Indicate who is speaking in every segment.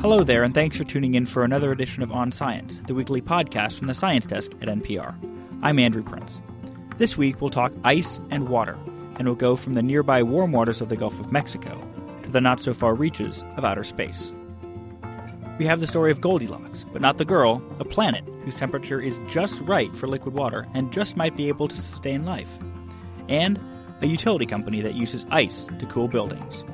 Speaker 1: Hello there, and thanks for tuning in for another edition of On Science, the weekly podcast from the Science Desk at NPR. I'm Andrew Prince. This week we'll talk ice and water, and we'll go from the nearby warm waters of the Gulf of Mexico to the not-so-far reaches of outer space. We have the story of Goldilocks, but not the girl, a planet whose temperature is just right for liquid water and just might be able to sustain life. And a utility company that uses ice to cool buildings.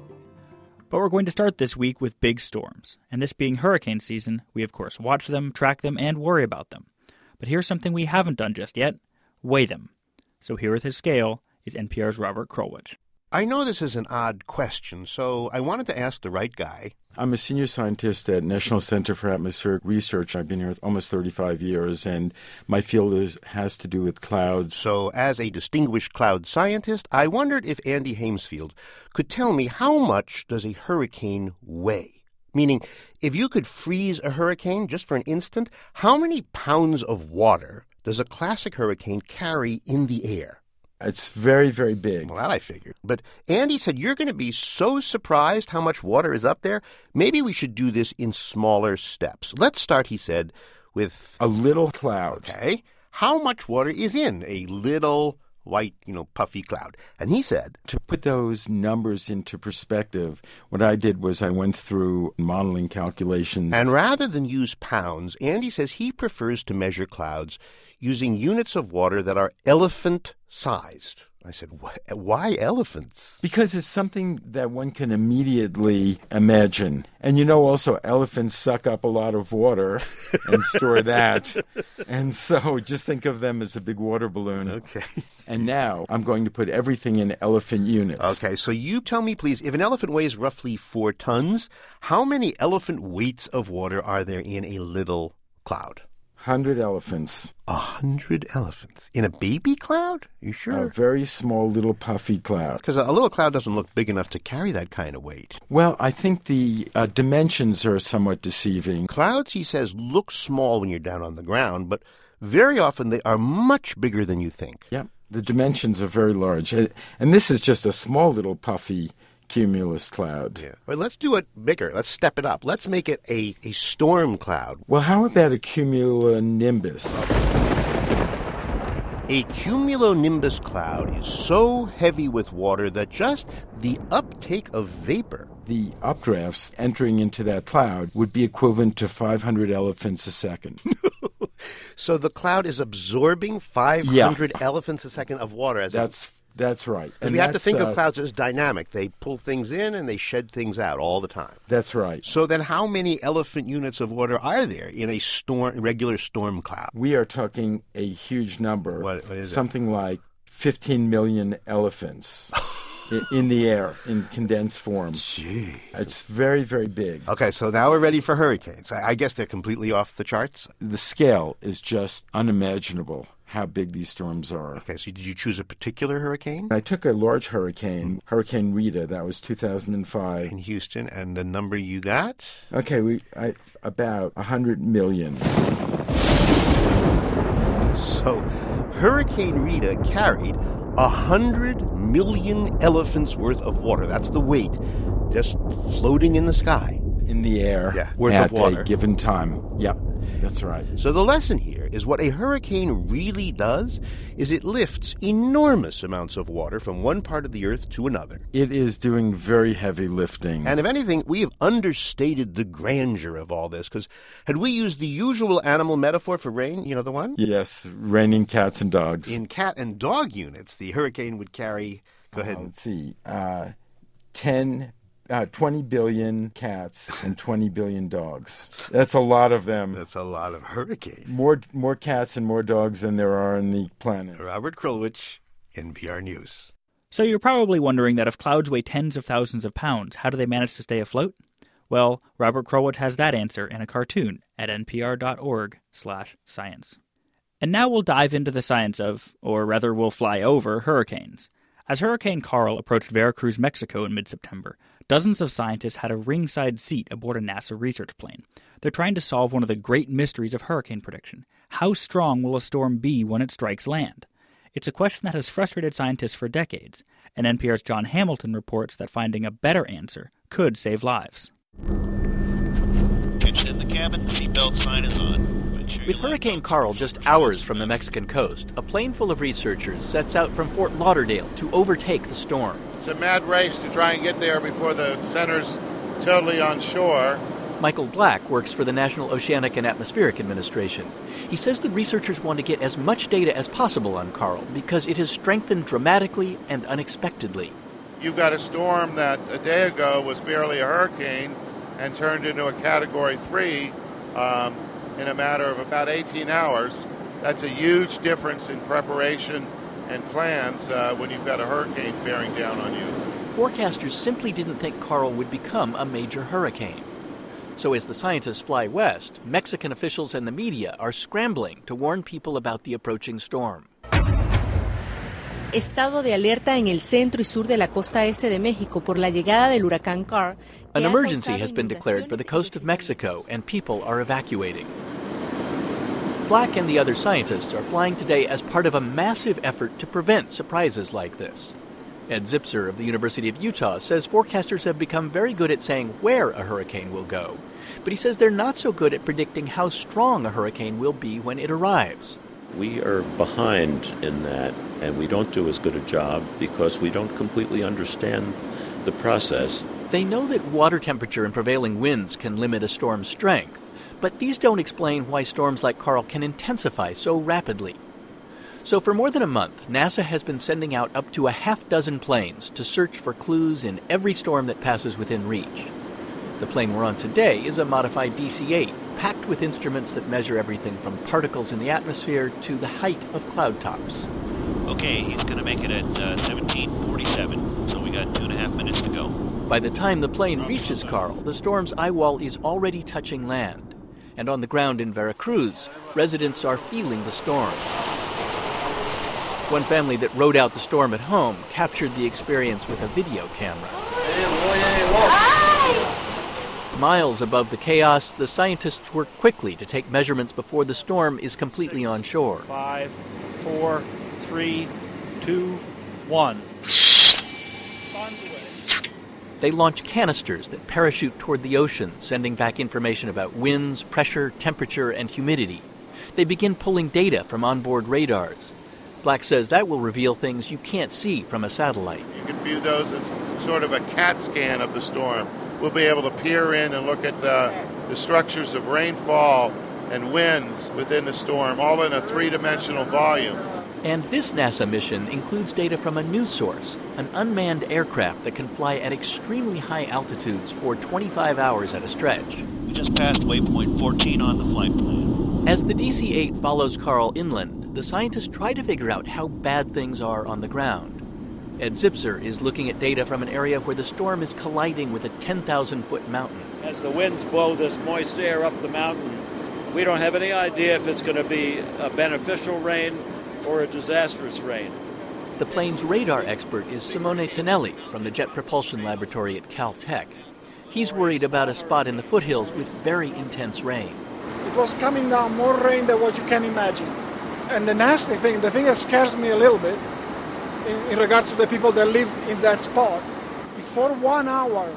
Speaker 1: But we're going to start this week with big storms, and this being hurricane season, we of course watch them, track them, and worry about them. But here's something we haven't done just yet: weigh them. So here with his scale is NPR's Robert Krulwich.
Speaker 2: I know this is an odd question, so I wanted to ask the right guy.
Speaker 3: I'm a senior scientist at National Center for Atmospheric Research. I've been here almost 35 years, and my field has to do with clouds.
Speaker 2: So as a distinguished cloud scientist, I wondered if Andy Hamesfield could tell me how much does a hurricane weigh? Meaning, if you could freeze a hurricane just for an instant, how many pounds of water does a classic hurricane carry in the air?
Speaker 3: It's very, very big.
Speaker 2: Well, that I figured. But Andy said you're going to be so surprised how much water is up there. Maybe we should do this in smaller steps. Let's start, he said, with
Speaker 3: a little cloud.
Speaker 2: Okay. How much water is in a little white, puffy cloud? And he said,
Speaker 3: to put those numbers into perspective, what I did was I went through modeling calculations.
Speaker 2: And rather than use pounds, Andy says he prefers to measure clouds using units of water that are elephant-sized. I said, why elephants?
Speaker 3: Because it's something that one can immediately imagine. And also elephants suck up a lot of water and store that. And so just think of them as a big water balloon.
Speaker 2: Okay.
Speaker 3: And now I'm going to put everything in elephant units.
Speaker 2: Okay, so you tell me, please, if an elephant weighs roughly 4 tons, how many elephant weights of water are there in a little cloud?
Speaker 3: 100 elephants.
Speaker 2: 100 elephants in a baby cloud? You sure?
Speaker 3: A very small little puffy cloud.
Speaker 2: Because a little cloud doesn't look big enough to carry that kind of weight.
Speaker 3: Well, I think the dimensions are somewhat deceiving.
Speaker 2: Clouds, he says, look small when you're down on the ground, but very often they are much bigger than you think.
Speaker 3: Yep, the dimensions are very large. And this is just a small little puffy cumulus cloud.
Speaker 2: Yeah. Well, let's do it bigger. Let's step it up. Let's make it a storm cloud.
Speaker 3: Well, how about a cumulonimbus?
Speaker 2: A cumulonimbus cloud is so heavy with water that just the uptake of vapor,
Speaker 3: the updrafts entering into that cloud, would be equivalent to 500 elephants a second.
Speaker 2: So the cloud is absorbing 500 elephants a second of water.
Speaker 3: That's right.
Speaker 2: And we have to think of clouds as dynamic. They pull things in and they shed things out all the time.
Speaker 3: That's right.
Speaker 2: So then how many elephant units of water are there in a regular storm cloud?
Speaker 3: We are talking a huge number.
Speaker 2: What is
Speaker 3: something like 15 million elephants in the air in condensed form.
Speaker 2: Gee.
Speaker 3: It's very, very big.
Speaker 2: Okay, so now we're ready for hurricanes. I guess they're completely off the charts.
Speaker 3: The scale is just unimaginable. How big these storms are.
Speaker 2: Okay, so did you choose a particular hurricane?
Speaker 3: I took a large hurricane, Hurricane Rita, that was 2005.
Speaker 2: In Houston, and the number you got?
Speaker 3: Okay, about 100 million.
Speaker 2: So Hurricane Rita carried 100 million elephants worth of water. That's the weight, just floating in the sky.
Speaker 3: In the air.
Speaker 2: Yeah, worth of water.
Speaker 3: At a given time. Yep. That's right.
Speaker 2: So the lesson here is what a hurricane really does is it lifts enormous amounts of water from one part of the earth to another.
Speaker 3: It is doing very heavy lifting.
Speaker 2: And if anything, we have understated the grandeur of all this, because had we used the usual animal metaphor for rain, you know the one?
Speaker 3: Yes, raining cats and dogs.
Speaker 2: In cat and dog units, the hurricane would carry, go ahead.
Speaker 3: Let's see, 20 billion cats and 20 billion dogs. That's a lot of them.
Speaker 2: That's a lot of hurricanes.
Speaker 3: More cats and more dogs than there are on the planet.
Speaker 2: Robert Krulwich, NPR News.
Speaker 1: So you're probably wondering that if clouds weigh tens of thousands of pounds, how do they manage to stay afloat? Well, Robert Krulwich has that answer in a cartoon at npr.org/science. And now we'll dive into the science of, or rather we'll fly over, hurricanes. As Hurricane Carl approached Veracruz, Mexico in mid-September, dozens of scientists had a ringside seat aboard a NASA research plane. They're trying to solve one of the great mysteries of hurricane prediction. How strong will a storm be when it strikes land? It's a question that has frustrated scientists for decades, and NPR's John Hamilton reports that finding a better answer could save lives.
Speaker 4: Sit in the cabin, seatbelt sign is on.
Speaker 5: With Hurricane Carl just hours from the Mexican coast, a plane full of researchers sets out from Fort Lauderdale to overtake the storm.
Speaker 6: It's a mad race to try and get there before the center's totally on shore.
Speaker 5: Michael Black works for the National Oceanic and Atmospheric Administration. He says the researchers want to get as much data as possible on Carl because it has strengthened dramatically and unexpectedly.
Speaker 6: You've got a storm that a day ago was barely a hurricane and turned into a Category 3 in a matter of about 18 hours. That's a huge difference in preparation and plans when you've got a hurricane bearing down on you.
Speaker 5: Forecasters simply didn't think Carl would become a major hurricane. So as the scientists fly west, Mexican officials and the media are scrambling to warn people about the approaching storm.
Speaker 7: Estado de alerta en el centro y sur de la costa este de México por la llegada del huracán Carl.
Speaker 5: An emergency has been declared for the coast of Mexico, and people are evacuating. Black and the other scientists are flying today as part of a massive effort to prevent surprises like this. Ed Zipser of the University of Utah says forecasters have become very good at saying where a hurricane will go, but he says they're not so good at predicting how strong a hurricane will be when it arrives.
Speaker 8: We are behind in that, and we don't do as good a job because we don't completely understand the process.
Speaker 5: They know that water temperature and prevailing winds can limit a storm's strength, but these don't explain why storms like Carl can intensify so rapidly. So for more than a month, NASA has been sending out up to a half-dozen planes to search for clues in every storm that passes within reach. The plane we're on today is a modified DC-8, packed with instruments that measure everything from particles in the atmosphere to the height of cloud tops.
Speaker 4: Okay, he's going to make it at 17:47, so we got 2.5 minutes to go.
Speaker 5: By the time the plane reaches Carl, the storm's eye wall is already touching land. And on the ground in Veracruz, residents are feeling the storm. One family that rode out the storm at home captured the experience with a video camera. Miles above the chaos, the scientists work quickly to take measurements before the storm is completely on shore.
Speaker 1: 5, 4, 3, 2, 1.
Speaker 5: They launch canisters that parachute toward the ocean, sending back information about winds, pressure, temperature, and humidity. They begin pulling data from onboard radars. Black says that will reveal things you can't see from a satellite.
Speaker 6: You can view those as sort of a CAT scan of the storm. We'll be able to peer in and look at the structures of rainfall and winds within the storm, all in a three-dimensional volume.
Speaker 5: And this NASA mission includes data from a new source, an unmanned aircraft that can fly at extremely high altitudes for 25 hours at a stretch.
Speaker 4: We just passed waypoint 14 on the flight plan.
Speaker 5: As the DC-8 follows Carl inland, the scientists try to figure out how bad things are on the ground. Ed Zipser is looking at data from an area where the storm is colliding with a 10,000-foot mountain.
Speaker 9: As the winds blow this moist air up the mountain, we don't have any idea if it's going to be a beneficial rain or a disastrous rain.
Speaker 5: The plane's radar expert is Simone Tonelli from the Jet Propulsion Laboratory at Caltech. He's worried about a spot in the foothills with very intense rain.
Speaker 10: It was coming down more rain than what you can imagine. And the nasty thing, the thing that scares me a little bit, in regards to the people that live in that spot, if for 1 hour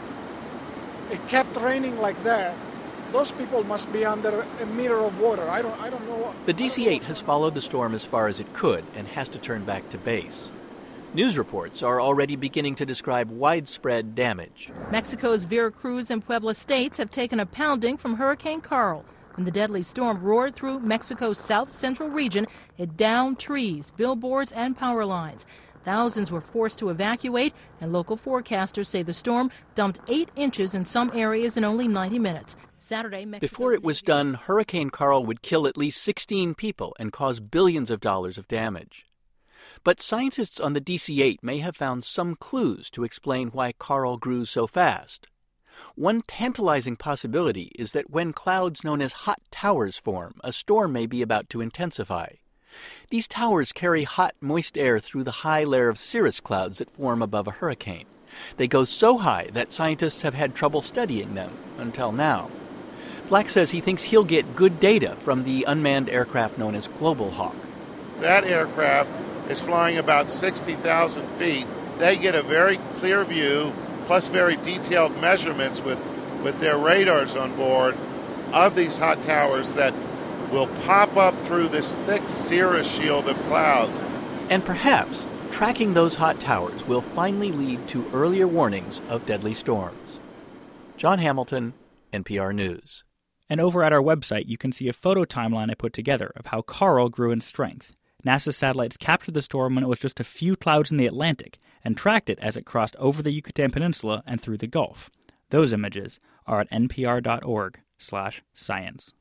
Speaker 10: it kept raining like that, those people must be under a meter of water. I don't know what.
Speaker 5: The DC-8 has followed the storm as far as it could and has to turn back to base. News reports are already beginning to describe widespread damage.
Speaker 11: Mexico's Veracruz and Puebla states have taken a pounding from Hurricane Carl. When the deadly storm roared through Mexico's south-central region, it downed trees, billboards, and power lines. Thousands were forced to evacuate, and local forecasters say the storm dumped 8 inches in some areas in only 90 minutes. Saturday,
Speaker 5: before it was done, Hurricane Carl would kill at least 16 people and cause billions of dollars of damage. But scientists on the DC-8 may have found some clues to explain why Carl grew so fast. One tantalizing possibility is that when clouds known as hot towers form, a storm may be about to intensify. These towers carry hot, moist air through the high layer of cirrus clouds that form above a hurricane. They go so high that scientists have had trouble studying them until now. Black says he thinks he'll get good data from the unmanned aircraft known as Global Hawk.
Speaker 6: That aircraft is flying about 60,000 feet. They get a very clear view, plus very detailed measurements with their radars on board of these hot towers that will pop up through this thick cirrus shield of clouds.
Speaker 5: And perhaps tracking those hot towers will finally lead to earlier warnings of deadly storms. John Hamilton, NPR News.
Speaker 1: And over at our website, you can see a photo timeline I put together of how Karl grew in strength. NASA's satellites captured the storm when it was just a few clouds in the Atlantic and tracked it as it crossed over the Yucatan Peninsula and through the Gulf. Those images are at npr.org/science.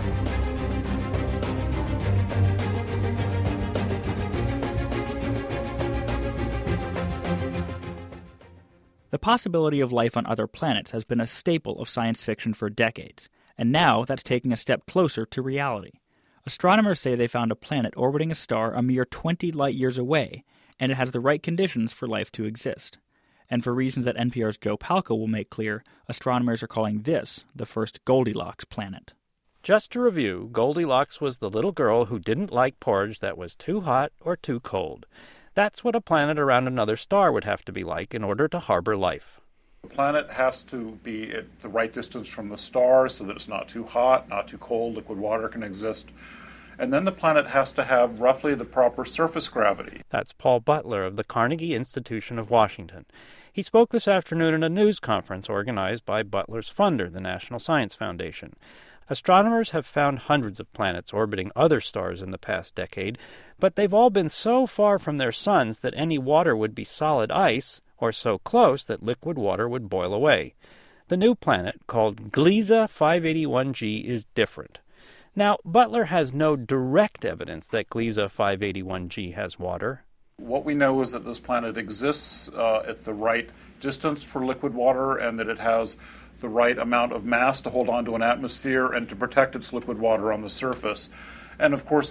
Speaker 1: The possibility of life on other planets has been a staple of science fiction for decades, and now that's taking a step closer to reality. Astronomers say they found a planet orbiting a star a mere 20 light-years away, and it has the right conditions for life to exist. And for reasons that NPR's Joe Palca will make clear, astronomers are calling this the first Goldilocks planet.
Speaker 12: Just to review, Goldilocks was the little girl who didn't like porridge that was too hot or too cold. That's what a planet around another star would have to be like in order to harbor life.
Speaker 13: The planet has to be at the right distance from the star so that it's not too hot, not too cold, liquid water can exist. And then the planet has to have roughly the proper surface gravity.
Speaker 12: That's Paul Butler of the Carnegie Institution of Washington. He spoke this afternoon at a news conference organized by Butler's funder, the National Science Foundation. Astronomers have found hundreds of planets orbiting other stars in the past decade, but they've all been so far from their suns that any water would be solid ice, or so close that liquid water would boil away. The new planet, called Gliese 581g, is different. Now, Butler has no direct evidence that Gliese 581g has water.
Speaker 13: What we know is that this planet exists at the right distance for liquid water and that it has the right amount of mass to hold on to an atmosphere and to protect its liquid water on the surface. And of course,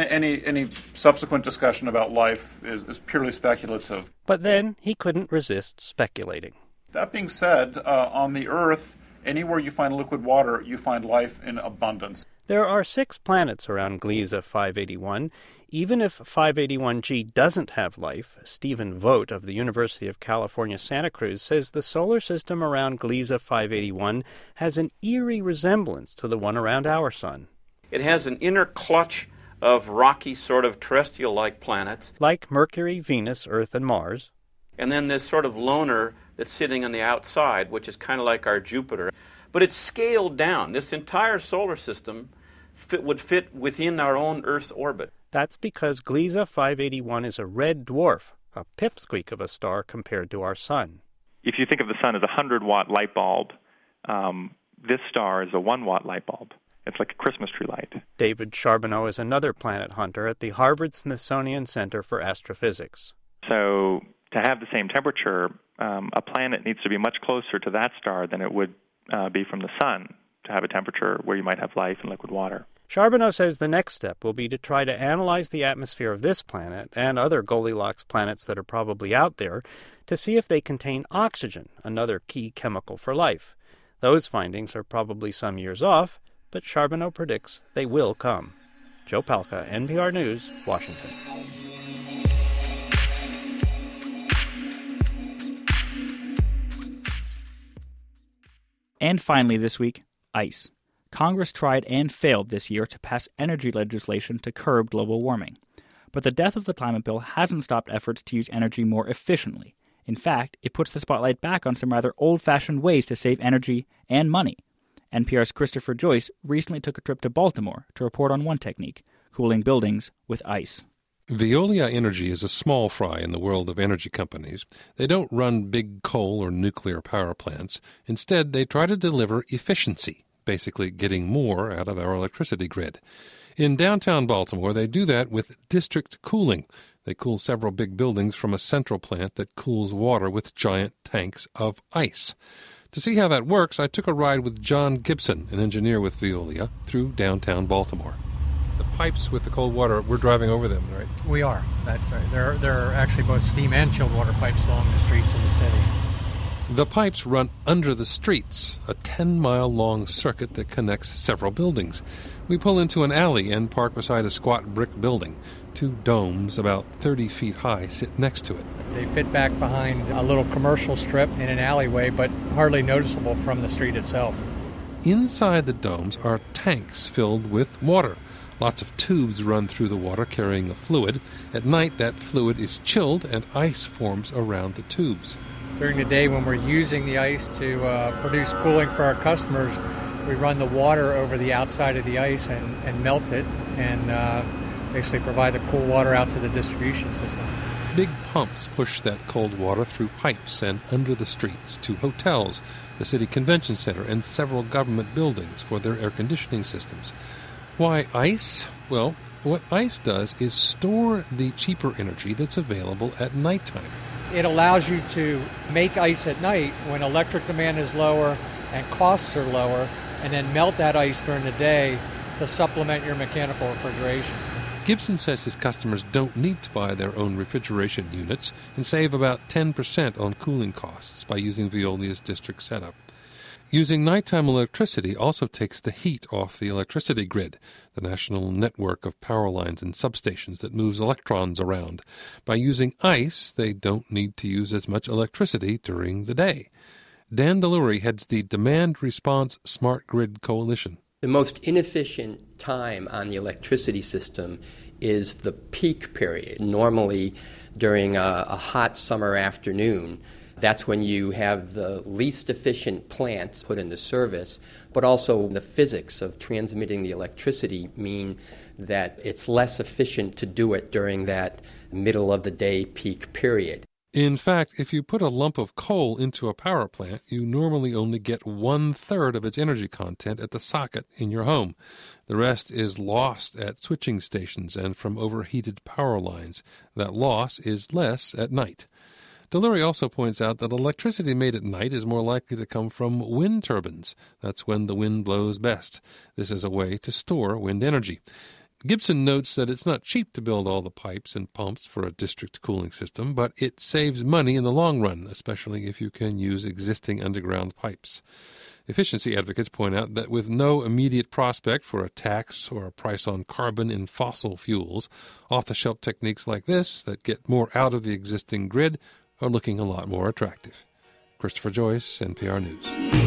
Speaker 13: any subsequent discussion about life is purely speculative.
Speaker 12: But then he couldn't resist speculating.
Speaker 13: That being said, on the Earth, anywhere you find liquid water, you find life in abundance.
Speaker 12: There are 6 planets around Gliese 581. Even if 581g doesn't have life, Stephen Vogt of the University of California, Santa Cruz says the solar system around Gliese 581 has an eerie resemblance to the one around our sun.
Speaker 14: It has an inner clutch of rocky sort of terrestrial-like planets.
Speaker 12: Like Mercury, Venus, Earth, and Mars.
Speaker 14: And then this sort of loner that's sitting on the outside, which is kind of like our Jupiter. But it's scaled down. This entire solar system would fit within our own Earth's orbit.
Speaker 12: That's because Gliese 581 is a red dwarf, a pipsqueak of a star compared to our sun.
Speaker 15: If you think of the sun as a 100-watt light bulb, this star is a 1-watt light bulb. It's like a Christmas tree light.
Speaker 12: David Charbonneau is another planet hunter at the Harvard-Smithsonian Center for Astrophysics.
Speaker 15: So to have the same temperature, a planet needs to be much closer to that star than it would be from the sun to have a temperature where you might have life and liquid water.
Speaker 12: Charbonneau says the next step will be to try to analyze the atmosphere of this planet and other Goldilocks planets that are probably out there to see if they contain oxygen, another key chemical for life. Those findings are probably some years off, but Charbonneau predicts they will come. Joe Palca, NPR News, Washington.
Speaker 1: And finally this week, ice. Congress tried and failed this year to pass energy legislation to curb global warming. But the death of the climate bill hasn't stopped efforts to use energy more efficiently. In fact, it puts the spotlight back on some rather old-fashioned ways to save energy and money. NPR's Christopher Joyce recently took a trip to Baltimore to report on one technique, cooling buildings with ice.
Speaker 16: Veolia Energy is a small fry in the world of energy companies. They don't run big coal or nuclear power plants. Instead, they try to deliver efficiency, basically getting more out of our electricity grid. In downtown Baltimore, they do that with district cooling. They cool several big buildings from a central plant that cools water with giant tanks of ice. To see how that works, I took a ride with John Gibson, an engineer with Veolia, through downtown Baltimore. The pipes with the cold water, we're driving over them, right?
Speaker 17: We are. That's right. There are actually both steam and chilled water pipes along the streets in the city.
Speaker 16: The pipes run under the streets, a 10-mile-long circuit that connects several buildings. We pull into an alley and park beside a squat brick building. 2 domes about 30 feet high sit next to it.
Speaker 17: They fit back behind a little commercial strip in an alleyway, but hardly noticeable from the street itself.
Speaker 16: inside the domes are tanks filled with water. Lots of tubes run through the water carrying a fluid. At night, that fluid is chilled and ice forms around the tubes.
Speaker 17: During the day when we're using the ice to produce cooling for our customers, we run the water over the outside of the ice and melt it and basically provide the cool water out to the distribution system.
Speaker 16: Big pumps push that cold water through pipes and under the streets to hotels, the city convention center, and several government buildings for their air conditioning systems. Why ice? Well, what ice does is store the cheaper energy that's available at nighttime.
Speaker 17: It allows you to make ice at night when electric demand is lower and costs are lower, and then melt that ice during the day to supplement your mechanical refrigeration.
Speaker 16: Gibson says his customers don't need to buy their own refrigeration units and save about 10% on cooling costs by using Veolia's district setup. Using nighttime electricity also takes the heat off the electricity grid, the national network of power lines and substations that moves electrons around. By using ice, they don't need to use as much electricity during the day. Dan Delury heads the Demand Response Smart Grid Coalition.
Speaker 18: The most inefficient time on the electricity system is the peak period. Normally, during a hot summer afternoon, that's when you have the least efficient plants put into service, but also the physics of transmitting the electricity mean that it's less efficient to do it during that middle of the day peak period.
Speaker 16: In fact, if you put a lump of coal into a power plant, you normally only get 1/3 of its energy content at the socket in your home. The rest is lost at switching stations and from overheated power lines. That loss is less at night. Delury also points out that electricity made at night is more likely to come from wind turbines. That's when the wind blows best. This is a way to store wind energy. Gibson notes that it's not cheap to build all the pipes and pumps for a district cooling system, but it saves money in the long run, especially if you can use existing underground pipes. Efficiency advocates point out that with no immediate prospect for a tax or a price on carbon in fossil fuels, off-the-shelf techniques like this that get more out of the existing grid are looking a lot more attractive. Christopher Joyce, NPR News.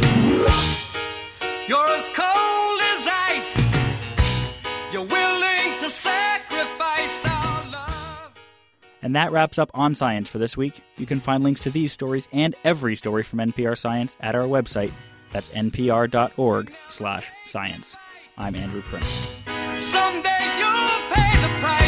Speaker 19: You're as cold as ice. You're willing to sacrifice our love.
Speaker 1: And that wraps up On Science for this week. You can find links to these stories and every story from NPR Science at our website. That's npr.org/science. I'm Andrew Prince.
Speaker 19: Someday you'll pay the price.